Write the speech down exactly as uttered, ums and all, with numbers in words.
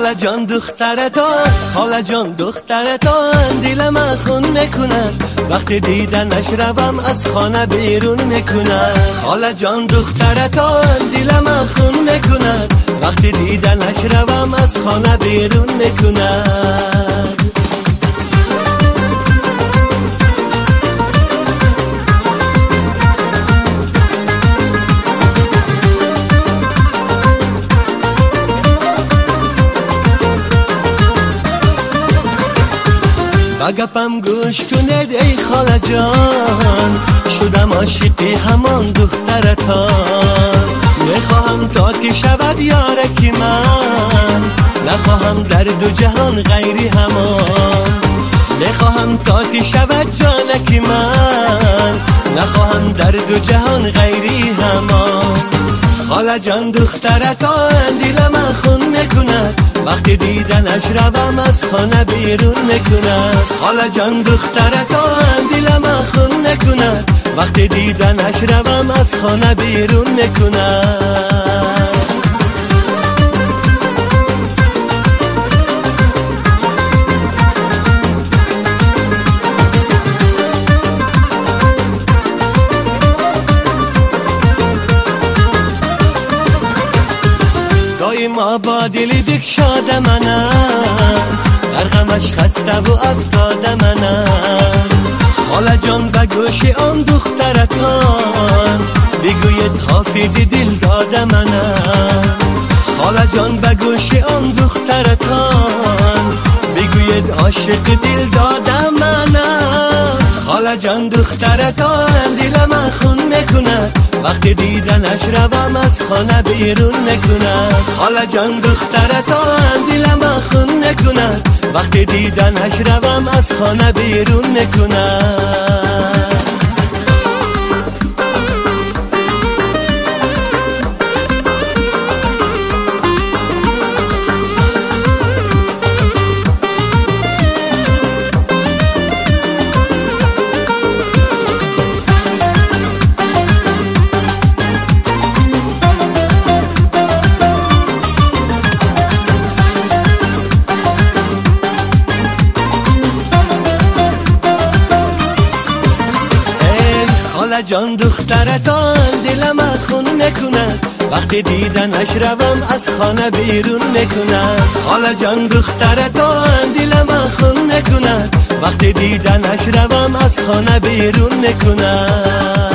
خاله جان دخترتان، خاله جان دخترتان دل من خون میکند وقتی دیدنش روم از خانه بیرون میکند. خاله جان دخترتان دل من خون میکند وقتی دیدنش روم از خانه بیرون میکند. بگپم گوش کنید ای خاله جان، شدم عاشقی همان دخترتان. میخواهم تا که شود یارکی من، نخواهم در دو جهان غیری همان. میخواهم تا که شود جانکی من، نخواهم در دو جهان غیری همان. خاله جان دخترتان دل من خون میکند وقتی دیدنش روم از خانه بیرون میکند. خاله جان دخترتان دل من خون میکند وقتی دیدنش روم از خانه بیرون میکند. ما با دل بگشاده منم، در غمش خسته و افتاده منم. خاله جان به گوش آن دخترتان بگوید حافظی دل داده منم. خاله جان به گوش آن دخترتان بگوید عاشق دل داده منم. خاله جان دخترتان دل من خون میکند وقتی دیدنش روم از خانه بیرون میکند. خاله جان دخترتان دل من خون میکند وقتی دیدنش روم از خانه بیرون میکند. خاله جان دخترتان دل من خون میکند وقتی دیدنش روم از خانه بیرون میکند. خاله جان دخترتان دل من خون میکند وقتی دیدنش روم از خانه بیرون میکند.